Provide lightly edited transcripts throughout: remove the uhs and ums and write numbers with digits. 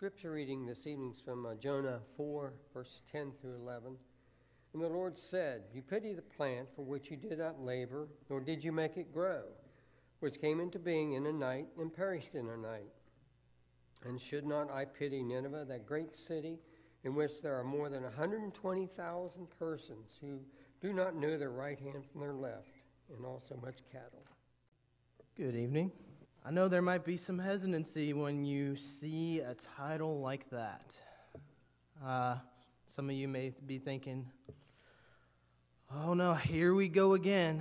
Scripture reading this evening is from Jonah 4, verse 10 through 11. And the Lord said, You pity the plant for which you did not labor, nor did you make it grow, which came into being in a night and perished in a night. And should not I pity Nineveh, that great city, in which there are more than 120,000 persons who do not know their right hand from their left, and also much cattle? Good evening. I know there might be some hesitancy when you see a title like that. Some of you may be thinking, oh no, here we go again.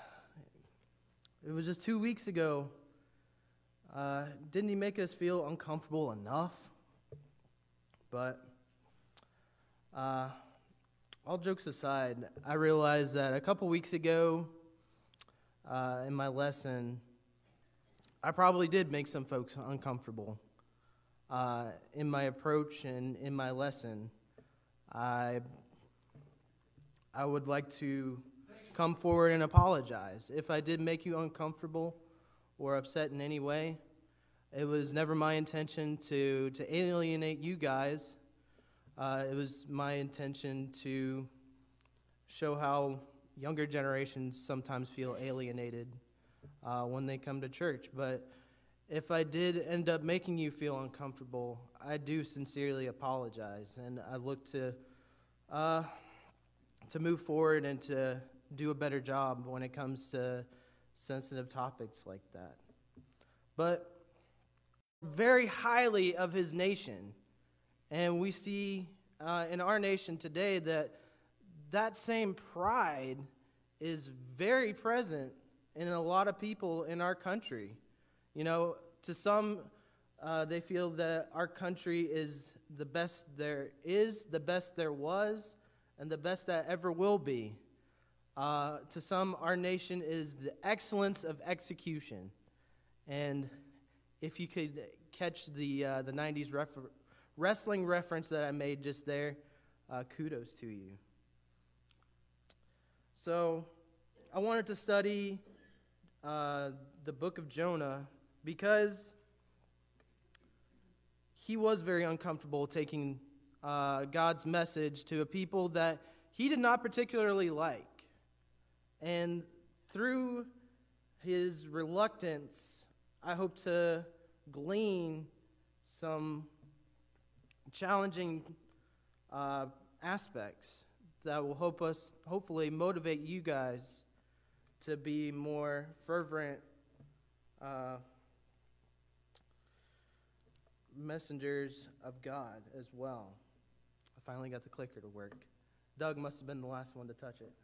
It was just 2 weeks ago. Didn't he make us feel uncomfortable enough? But all jokes aside, I realized that a couple weeks ago in my lesson, I probably did make some folks uncomfortable. In my approach and in my lesson, I would like to come forward and apologize. If I did make you uncomfortable or upset in any way, it was never my intention to alienate you guys. It was my intention to show how younger generations sometimes feel alienated when they come to church. But if I did end up making you feel uncomfortable, I do sincerely apologize, and I look to move forward and to do a better job when it comes to sensitive topics like that. But very highly of his nation, and we see in our nation today that same pride is very present in a lot of people in our country. You know, to some, they feel that our country is the best there is, the best there was, and the best that ever will be. To some, our nation is the excellence of execution. And if you could catch the 90s wrestling reference that I made just there, kudos to you. So I wanted to study the book of Jonah because he was very uncomfortable taking God's message to a people that he did not particularly like. And through his reluctance, I hope to glean some challenging aspects that will hopefully motivate you guys to be more fervent messengers of God as well. I finally got the clicker to work. Doug must have been the last one to touch it.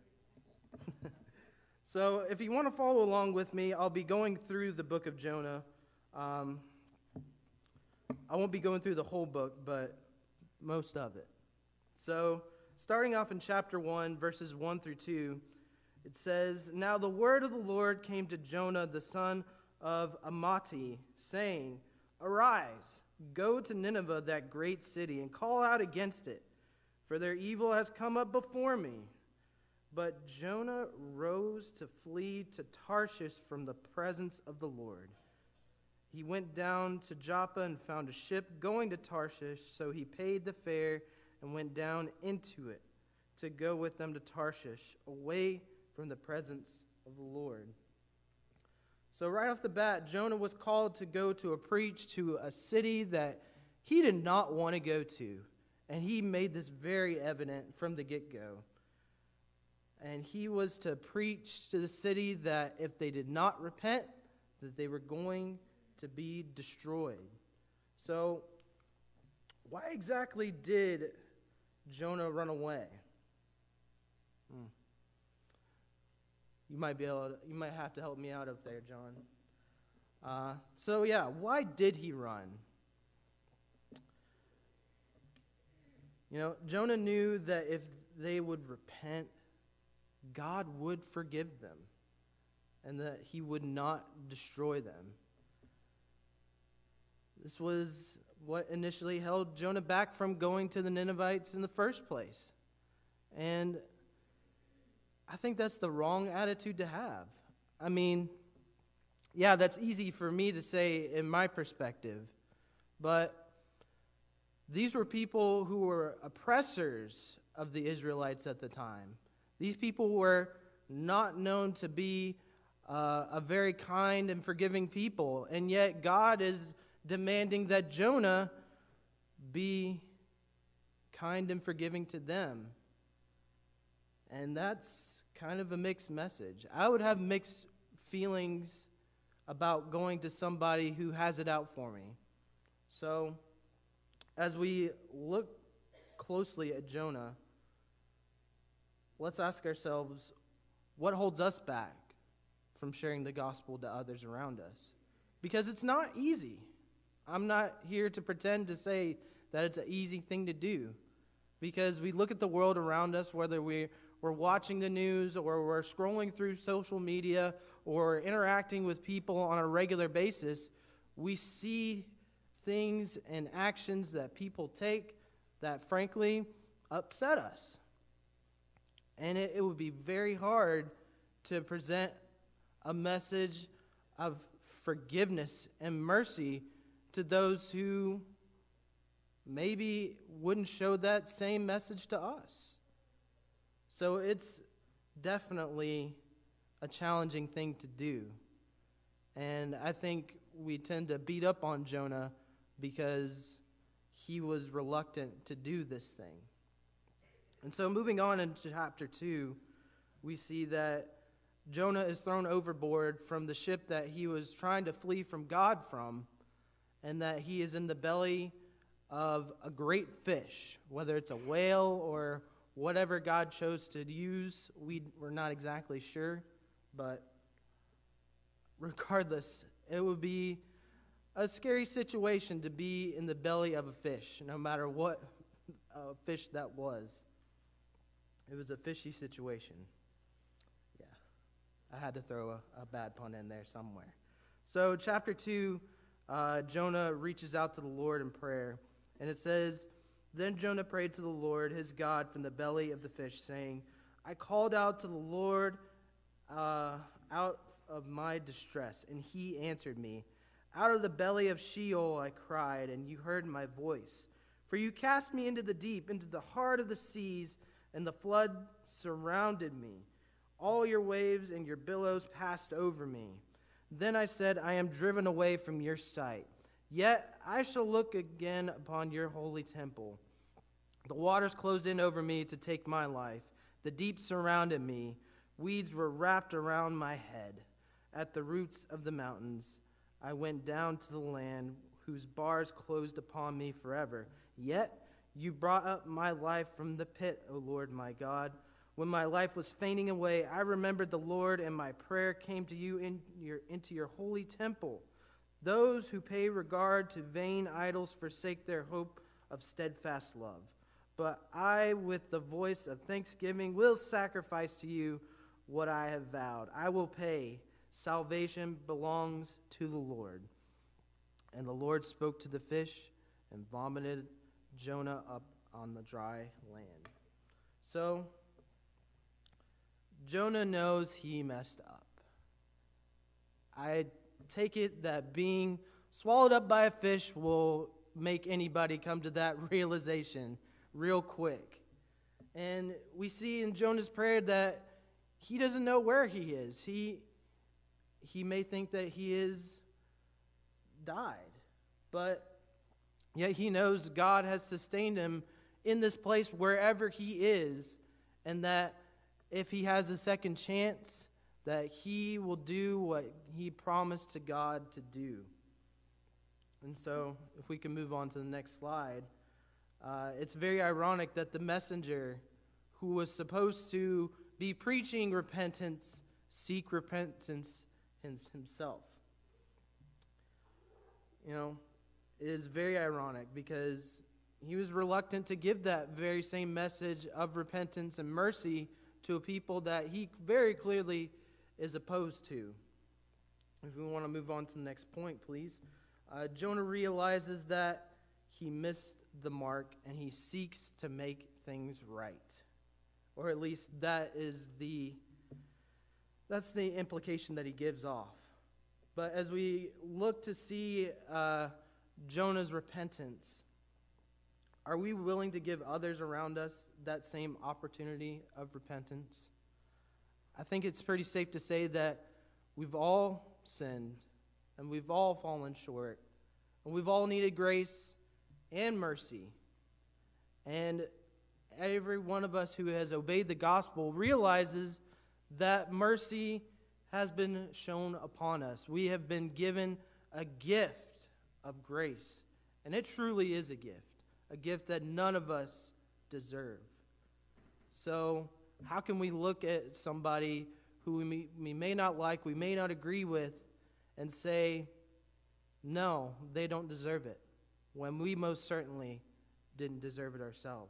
So if you want to follow along with me, I'll be going through the book of Jonah. I won't be going through the whole book, but most of it. So starting off in chapter 1, verses 1 through 2, it says, Now the word of the Lord came to Jonah, the son of Amittai, saying, Arise, go to Nineveh, that great city, and call out against it, for their evil has come up before me. But Jonah rose to flee to Tarshish from the presence of the Lord. He went down to Joppa and found a ship going to Tarshish, so he paid the fare and went down into it to go with them to Tarshish, away from the presence of the Lord. So right off the bat, Jonah was called to go to preach to a city that he did not want to go to. And he made this very evident from the get-go. And he was to preach to the city that if they did not repent, that they were going to be destroyed. So why exactly did Jonah run away? You might have to help me out up there, John. Why did he run? You know, Jonah knew that if they would repent, God would forgive them and that he would not destroy them. This was what initially held Jonah back from going to the Ninevites in the first place. And I think that's the wrong attitude to have. I mean, yeah, that's easy for me to say in my perspective, but These were people who were oppressors of the Israelites at the time. These people were not known to be a very kind and forgiving people, and yet God is demanding that Jonah be kind and forgiving to them. And that's kind of a mixed message. I would have mixed feelings about going to somebody who has it out for me. So, as we look closely at Jonah, let's ask ourselves, what holds us back from sharing the gospel to others around us? Because it's not easy. I'm not here to pretend to say that it's an easy thing to do. Because we look at the world around us, whether we're watching the news or we're scrolling through social media or interacting with people on a regular basis, we see things and actions that people take that frankly upset us. And it would be very hard to present a message of forgiveness and mercy to those who maybe wouldn't show that same message to us. So it's definitely a challenging thing to do. And I think we tend to beat up on Jonah because he was reluctant to do this thing. And so moving on into chapter 2, we see that Jonah is thrown overboard from the ship that he was trying to flee from God from, and that he is in the belly of a great fish, whether it's a whale or whatever God chose to use. We're not exactly sure, but regardless, it would be a scary situation to be in the belly of a fish, no matter what fish that was. It was a fishy situation. Yeah, I had to throw a bad pun in there somewhere. So chapter 2, Jonah reaches out to the Lord in prayer. And it says, "Then Jonah prayed to the Lord, his God, from the belly of the fish, saying, I called out to the Lord out of my distress, and he answered me. Out of the belly of Sheol I cried, and you heard my voice. For you cast me into the deep, into the heart of the seas, and the flood surrounded me. All your waves and your billows passed over me. Then I said, I am driven away from your sight. Yet I shall look again upon your holy temple. The waters closed in over me to take my life. The deep surrounded me. Weeds were wrapped around my head. At the roots of the mountains I went down to the land whose bars closed upon me forever. Yet you brought up my life from the pit, O Lord my God. When my life was fainting away, I remembered the Lord, and my prayer came to you into your holy temple. Those who pay regard to vain idols forsake their hope of steadfast love. But I, with the voice of thanksgiving, will sacrifice to you what I have vowed. I will pay. Salvation belongs to the Lord." And the Lord spoke to the fish and vomited Jonah up on the dry land. So, Jonah knows he messed up. I take it that being swallowed up by a fish will make anybody come to that realization real quick. And we see in Jonah's prayer that he doesn't know where he is. He may think that he is died, but yet he knows God has sustained him in this place wherever he is, and that if he has a second chance, that he will do what he promised to God to do. And so, if we can move on to the next slide, it's very ironic that the messenger who was supposed to be preaching repentance seek repentance himself. You know, it is very ironic because he was reluctant to give that very same message of repentance and mercy to a people that he very clearly is opposed to. If we want to move on to the next point, please. Jonah realizes that he missed the mark and he seeks to make things right. Or at least that's the implication that he gives off. But as we look to see Jonah's repentance, are we willing to give others around us that same opportunity of repentance? I think it's pretty safe to say that we've all sinned and we've all fallen short and we've all needed grace and mercy. And every one of us who has obeyed the gospel realizes that mercy has been shown upon us. We have been given a gift of grace, and it truly is a gift that none of us deserve. So how can we look at somebody who we may not like, we may not agree with, and say, no, they don't deserve it, when we most certainly didn't deserve it ourselves?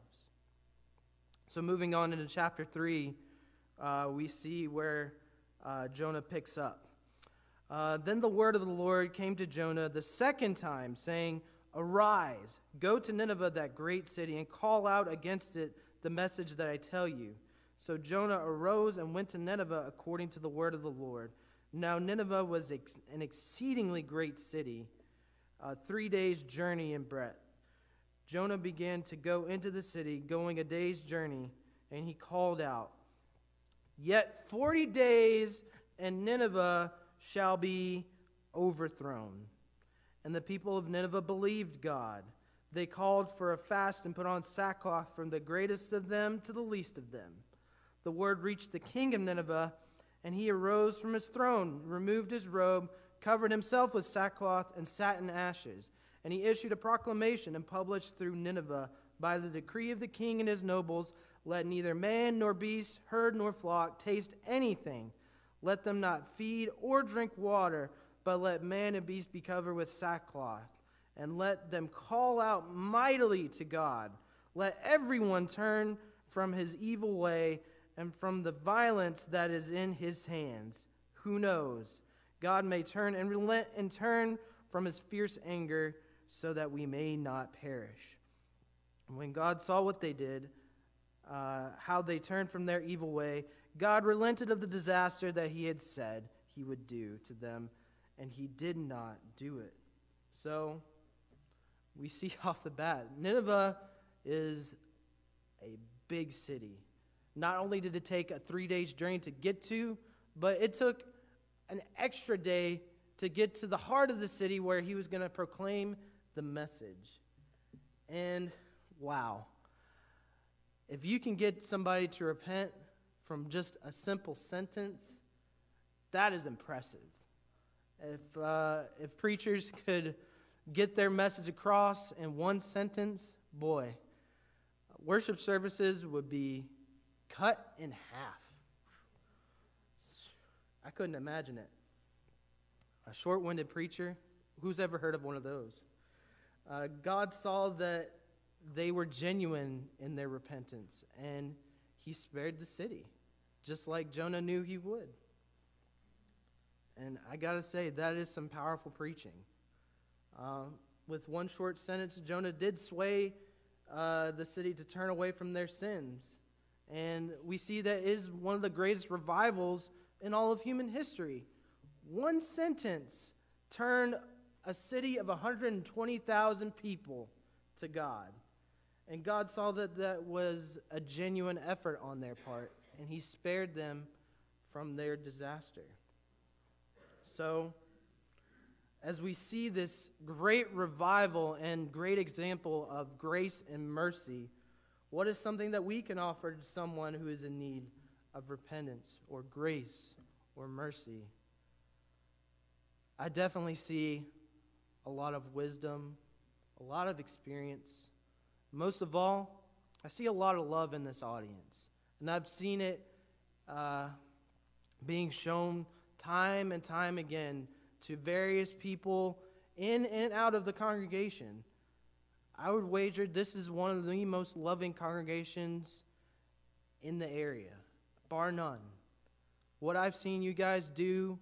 So moving on into chapter 3, we see where Jonah picks up. Then the word of the Lord came to Jonah the second time, saying, "Arise, go to Nineveh, that great city, and call out against it the message that I tell you." So Jonah arose and went to Nineveh according to the word of the Lord. Now Nineveh was an exceedingly great city, 3 days' journey in breadth. Jonah began to go into the city, going a day's journey, and he called out, "Yet 40 days, and Nineveh shall be overthrown." And the people of Nineveh believed God. They called for a fast and put on sackcloth, from the greatest of them to the least of them. The word reached the king of Nineveh, and he arose from his throne, removed his robe, covered himself with sackcloth, and sat in ashes. And he issued a proclamation and published through Nineveh, by the decree of the king and his nobles, "Let neither man nor beast, herd nor flock taste anything. Let them not feed or drink water, but let man and beast be covered with sackcloth. And let them call out mightily to God. Let everyone turn from his evil way and from the violence that is in his hands. Who knows? God may turn and relent and turn from his fierce anger, so that we may not perish." And when God saw what they did, how they turned from their evil way, God relented of the disaster that he had said he would do to them, and he did not do it. So we see off the bat, Nineveh is a big city. Not only did it take a 3 days journey to get to, but it took an extra day to get to the heart of the city where he was going to proclaim the message. And wow, if you can get somebody to repent from just a simple sentence, that is impressive. If preachers could get their message across in one sentence, boy, worship services would be cut in half. I couldn't imagine it. A short-winded preacher, who's ever heard of one of those? God saw that they were genuine in their repentance, and he spared the city, just like Jonah knew he would. And I got to say, that is some powerful preaching. With one short sentence, Jonah did sway the city to turn away from their sins. And we see that is one of the greatest revivals in all of human history. One sentence turned a city of 120,000 people to God. And God saw that that was a genuine effort on their part, and he spared them from their disaster. So, as we see this great revival and great example of grace and mercy, what is something that we can offer to someone who is in need of repentance or grace or mercy? I definitely see a lot of wisdom, a lot of experience. Most of all, I see a lot of love in this audience. And I've seen it being shown time and time again to various people in and out of the congregation. I would wager this is one of the most loving congregations in the area, bar none. What I've seen you guys do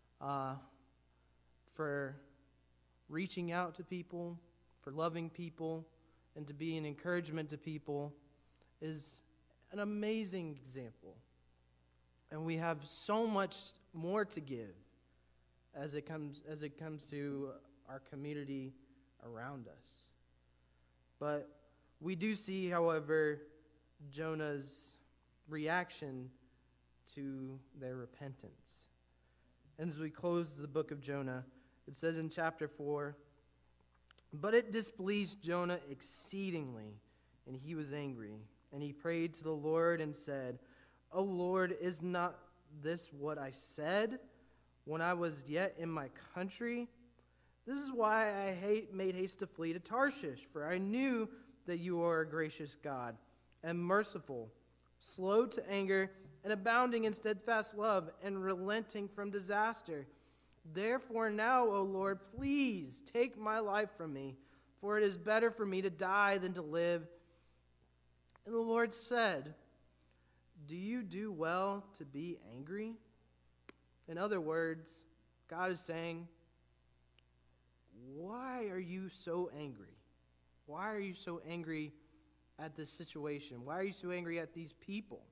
for reaching out to people, for loving people, and to be an encouragement to people is an amazing example. And we have so much more to give as it comes to our community around us. But We do see, however, Jonah's reaction to their repentance. And as we close the book of Jonah, it says in chapter 4, "But it displeased Jonah exceedingly, and he was angry. And he prayed to the Lord and said, O Lord, is not this what I said when I was yet in my country? This is why I made haste to flee to Tarshish, for I knew that you are a gracious God and merciful, slow to anger and abounding in steadfast love and relenting from disaster. Therefore now, O Lord, please take my life from me, for it is better for me to die than to live." And the Lord said, "Do you do well to be angry?" In other words, God is saying, why are you so angry? Why are you so angry at this situation? Why are you so angry at these people?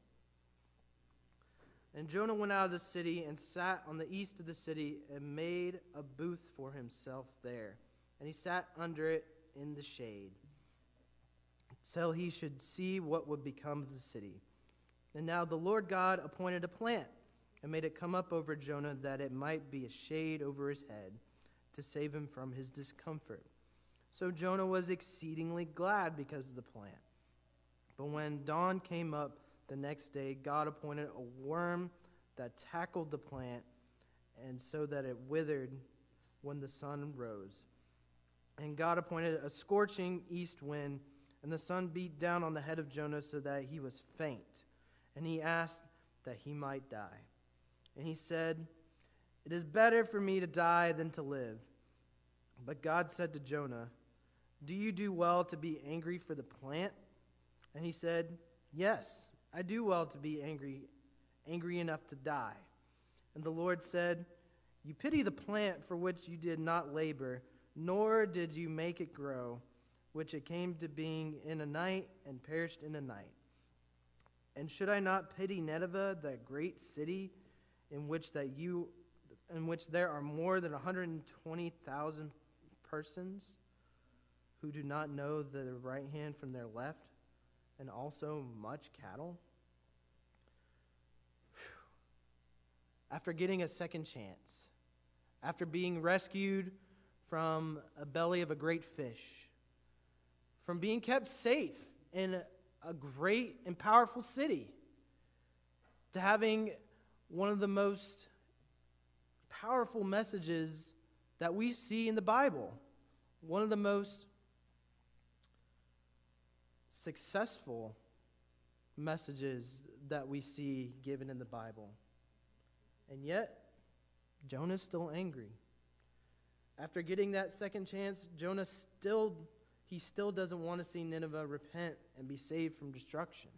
And Jonah went out of the city and sat on the east of the city and made a booth for himself there. And he sat under it in the shade, till he should see what would become of the city. And now the Lord God appointed a plant and made it come up over Jonah, that it might be a shade over his head, to save him from his discomfort. So Jonah was exceedingly glad because of the plant. But when dawn came up the next day, God appointed a worm that tackled the plant, and so that it withered when the sun rose. And God appointed a scorching east wind, and the sun beat down on the head of Jonah so that he was faint. And he asked that he might die. And he said, "It is better for me to die than to live." But God said to Jonah, "Do you do well to be angry for the plant?" And he said, "Yes, I do well to be angry enough to die." And the Lord said, "You pity the plant for which you did not labor, nor did you make it grow, which it came to being in a night and perished in a night. And should I not pity Nineveh, that great city, in which there are more than 120,000 persons who do not know their right hand from their left, and also much cattle?" After getting a second chance, after being rescued from a belly of a great fish, from being kept safe in a great and powerful city, to having one of the most powerful messages that we see in the Bible, one of the most successful messages that we see given in the Bible. And yet, Jonah's still angry. After getting that second chance, Jonah still doesn't want to see Nineveh repent and be saved from destruction.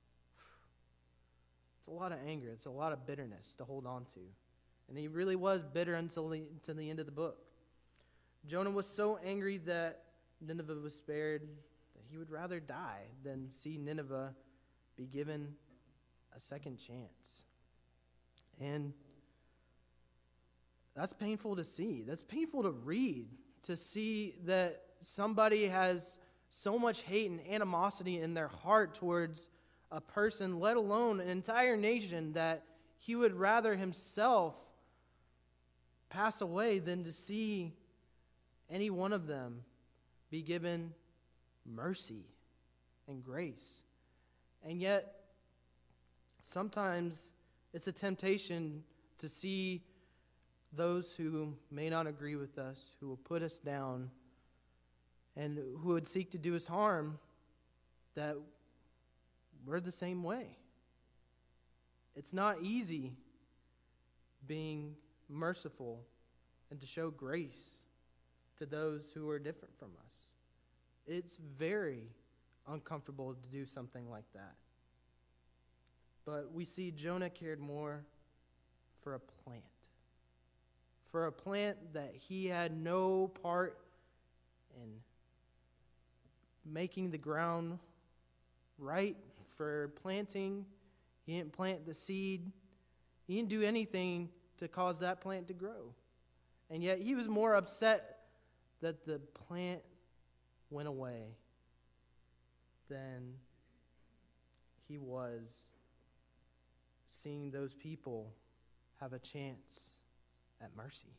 It's a lot of anger. It's a lot of bitterness to hold on to. And he really was bitter until the end of the book. Jonah was so angry that Nineveh was spared that he would rather die than see Nineveh be given a second chance. And that's painful to see. That's painful to read, to see that somebody has so much hate and animosity in their heart towards a person, let alone an entire nation, that he would rather himself pass away than to see any one of them be given mercy and grace. And yet, sometimes it's a temptation to see those who may not agree with us, who will put us down, and who would seek to do us harm, that we're the same way. It's not easy being merciful and to show grace to those who are different from us. It's very uncomfortable to do something like that. But we see Jonah cared more for a plant that he had no part in making the ground right for planting. He didn't plant the seed. He didn't do anything to cause that plant to grow. And yet he was more upset that the plant went away than he was seeing those people have a chance at mercy.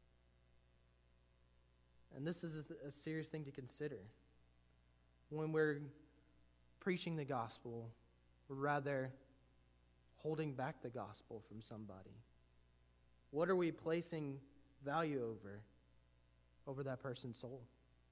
And this is a serious thing to consider. When we're preaching the gospel, or rather holding back the gospel from somebody, what are we placing value over that person's soul?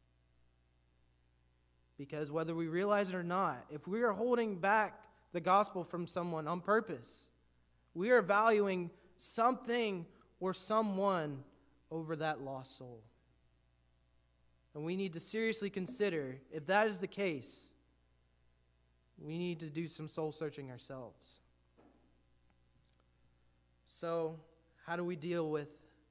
Because whether we realize it or not, if we are holding back the gospel from someone on purpose, we are valuing something or someone over that lost soul. And we need to seriously consider, if that is the case, we need to do some soul searching ourselves. So, how do we deal with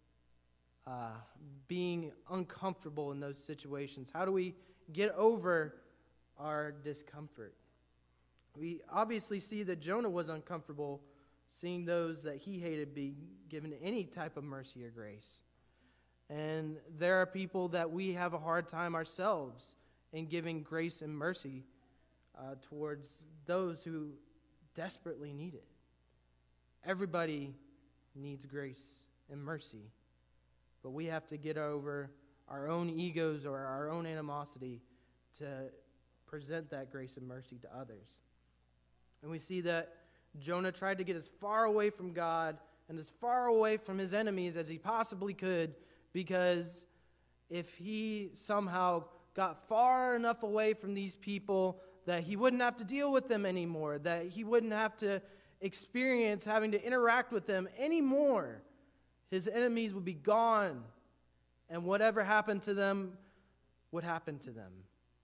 being uncomfortable in those situations? How do we get over our discomfort? We obviously see that Jonah was uncomfortable seeing those that he hated be given any type of mercy or grace. And there are people that we have a hard time ourselves in giving grace and mercy towards those who desperately need it. Everybody needs grace and mercy, but we have to get over our own egos or our own animosity to present that grace and mercy to others. And we see that Jonah tried to get as far away from God and as far away from his enemies as he possibly could, because if he somehow got far enough away from these people that he wouldn't have to deal with them anymore, that he wouldn't have to experience having to interact with them anymore, his enemies would be gone, and whatever happened to them would happen to them.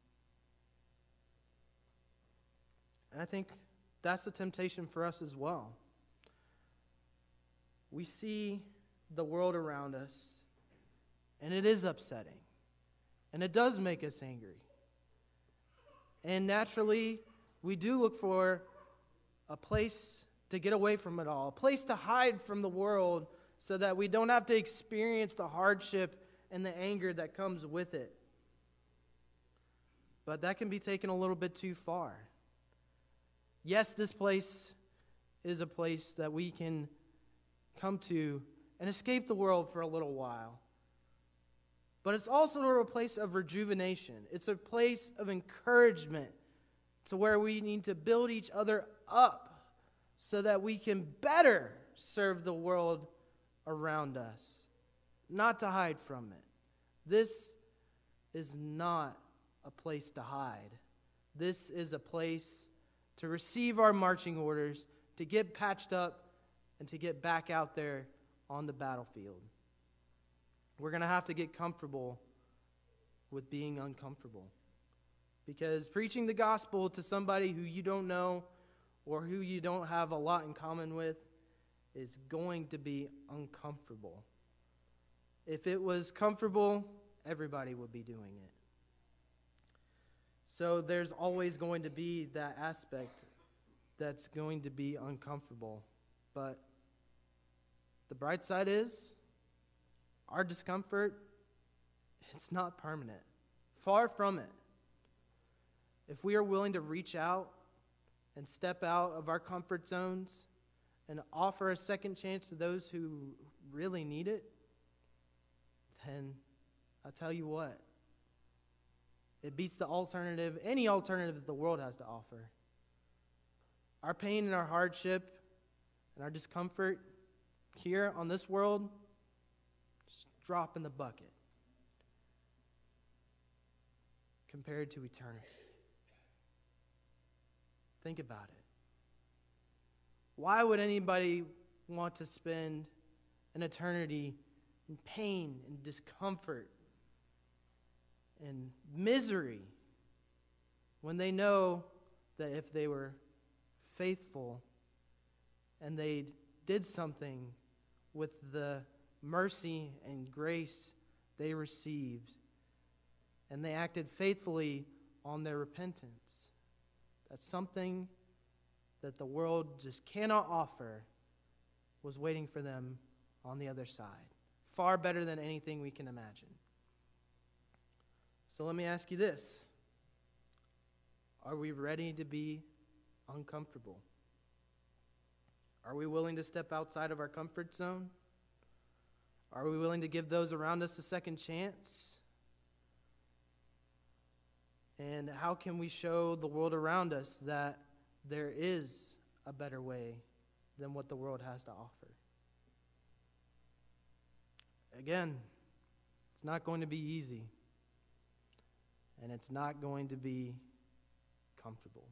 And I think that's a temptation for us as well. We see the world around us, and it is upsetting, and it does make us angry. And naturally, we do look for a place to get away from it all, a place to hide from the world so that we don't have to experience the hardship and the anger that comes with it. But that can be taken a little bit too far. Yes, this place is a place that we can come to and escape the world for a little while. But it's also a place of rejuvenation. It's a place of encouragement to where we need to build each other up so that we can better serve the world around us, not to hide from it. This is not a place to hide. This is a place to receive our marching orders, to get patched up, and to get back out there on the battlefield. We're going to have to get comfortable with being uncomfortable. Because preaching the gospel to somebody who you don't know or who you don't have a lot in common with is going to be uncomfortable. If it was comfortable, everybody would be doing it. So there's always going to be that aspect that's going to be uncomfortable. But the bright side is, our discomfort, it's not permanent. Far from it. If we are willing to reach out and step out of our comfort zones and offer a second chance to those who really need it, then I'll tell you what, it beats the alternative, any alternative that the world has to offer. Our pain and our hardship and our discomfort here on this world, just drop in the bucket compared to eternity. Think about it. Why would anybody want to spend an eternity in pain and discomfort and misery when they know that if they were faithful and they did something with the mercy and grace they received and they acted faithfully on their repentance, that's something that the world just cannot offer, was waiting for them on the other side. Far better than anything we can imagine. So let me ask you this. Are we ready to be uncomfortable? Are we willing to step outside of our comfort zone? Are we willing to give those around us a second chance? And how can we show the world around us that there is a better way than what the world has to offer? Again, it's not going to be easy, and it's not going to be comfortable.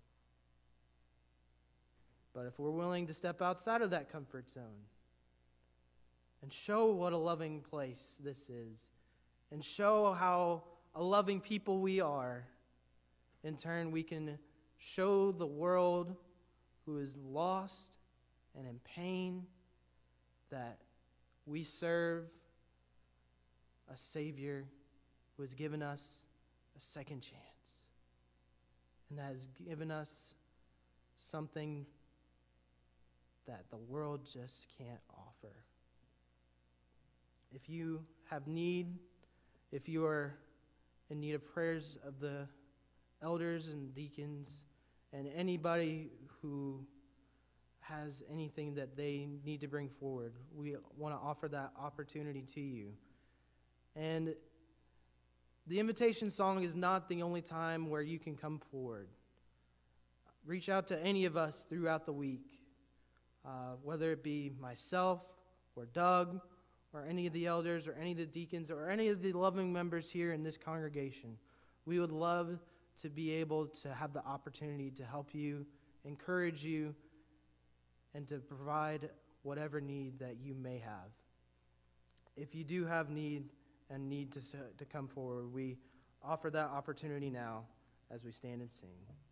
But if we're willing to step outside of that comfort zone and show what a loving place this is, and show how a loving people we are, in turn we can show the world who is lost and in pain that we serve a Savior who has given us a second chance, and that has given us something that the world just can't offer. If you have need, if you are in need of prayers of the elders and deacons and anybody who has anything that they need to bring forward, we want to offer that opportunity to you. And the invitation song is not the only time where you can come forward. Reach out to any of us throughout the week, whether it be myself or Doug or any of the elders or any of the deacons or any of the loving members here in this congregation. We would love to be able to have the opportunity to help you, encourage you, and to provide whatever need that you may have. If you do have need and need to come forward, we offer that opportunity now as we stand and sing.